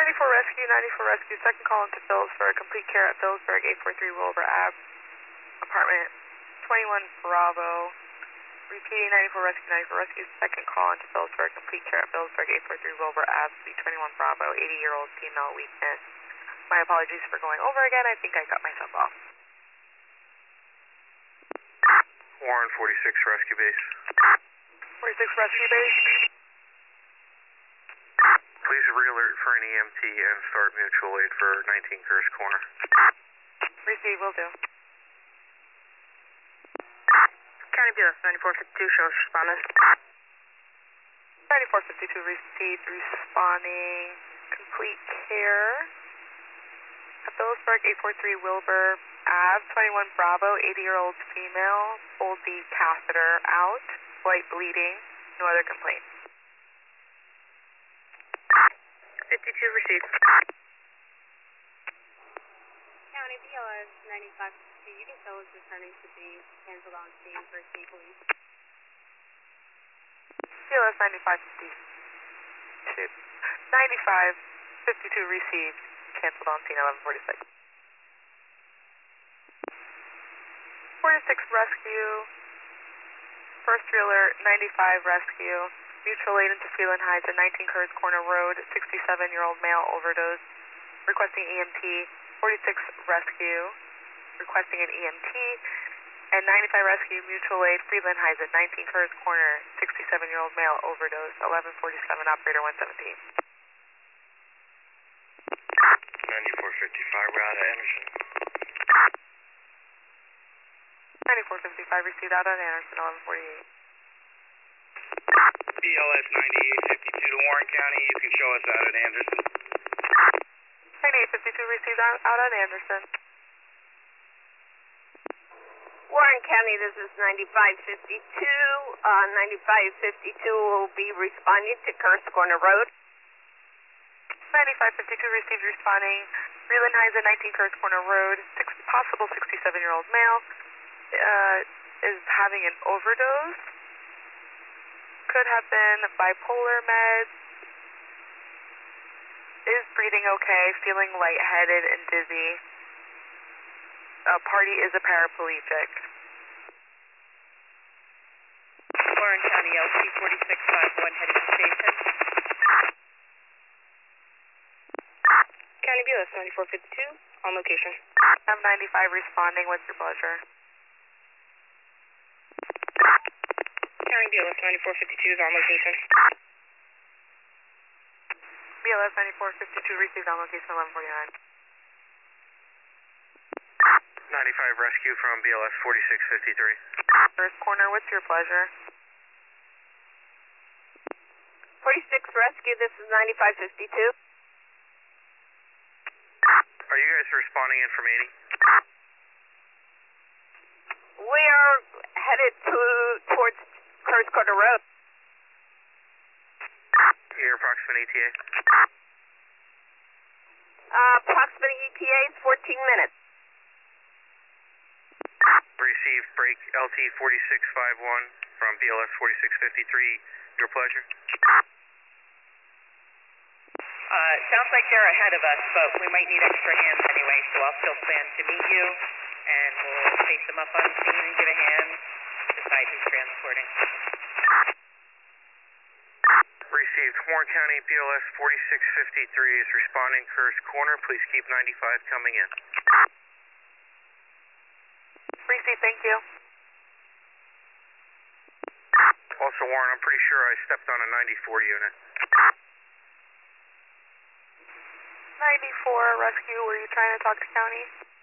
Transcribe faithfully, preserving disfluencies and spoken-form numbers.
ninety-four Rescue, ninety-four Rescue, second call into Phil's for a complete care at Phillipsburg, eight forty-three Wilbur Ave, apartment twenty-one Bravo. Repeating ninety-four Rescue, ninety-four Rescue, second call into Phil's for a complete care at Phillipsburg, eight forty-three Wilbur Ave, suite twenty-one Bravo, eighty-year-old female weakness. My apologies for going over again. I think I cut myself off. Warren, forty-six Rescue Base. forty-six Rescue Base. Please re-alert for an E M T and start mutual aid for nineteen Curtis Corner. Receive, will do. County B L S ninety-four fifty-two, show us responding. ninety-four fifty-two received, responding, complete care. At Phillipsburg, eight forty-three Wilbur Ave, twenty-one Bravo, eighty-year-old female, pulled the catheter out, slight bleeding, no other complaints. fifty-two received. County B L S ninety-five fifty-two, you can tell us returning to be canceled on scene for C police. B L S ninety-five fifty-two. ninety-five fifty-two received, canceled on scene eleven forty-six. forty-six Rescue, first alert, ninety-five Rescue, mutual aid into Phelan Heights at nineteen Curtis Corner Road, sixty-seven-year-old male overdose, requesting E M T. forty-six Rescue, requesting an E M T, and ninety-five Rescue, mutual aid, Freeland Heights at nineteen Curtis Corner, sixty-seven-year-old male overdose, eleven forty-seven, operator one seventeen. ninety-four fifty-five, we're out of Anderson. ninety-four fifty-five received out on Anderson, eleven forty-eight. B L S ninety-eight fifty-two to Warren County, you can show us out at Anderson. ninety-eight fifty-two received out, out on Anderson. Warren County, this is ninety-five fifty-two. Uh, ninety-five fifty-two will be responding to Curtis Corner Road. ninety-five fifty-two received, responding, Freeland Heights at nineteen Curtis Corner Road, six, possible sixty-seven-year-old male, uh, is having an overdose. Could have been bipolar meds. Is breathing okay, feeling lightheaded and dizzy. Uh, party is a paraplegic. Warren County, L C forty-six fifty-one heading to station. County B L S ninety-four fifty-two, on location. I'm ninety-five responding, what's your pleasure? County B L S ninety-four fifty-two is on location. B L S ninety-four fifty-two received on location eleven forty-nine. ninety-five Rescue from B L S forty-six fifty-three. First corner, what's your pleasure? forty-six Rescue, this is ninety-five fifty-two. Are you guys responding in from eighty? We are headed to towards Curtis Corner Road. Your approximate E T A? Uh, approximate E T A is fourteen minutes. Received break L T forty-six fifty-one from B L S forty-six fifty-three. Your pleasure. Uh, sounds like they're ahead of us, but we might need extra hands anyway, so I'll still plan to meet you, and we'll face them up on scene and give a hand, decide who's transporting. Received Warren County B L S forty-six fifty-three is responding Curtis Corner. Please keep ninety-five coming in. Receive, thank you. Also, Warren, I'm pretty sure I stepped on a ninety-four unit. ninety-four Rescue, were you trying to talk to County?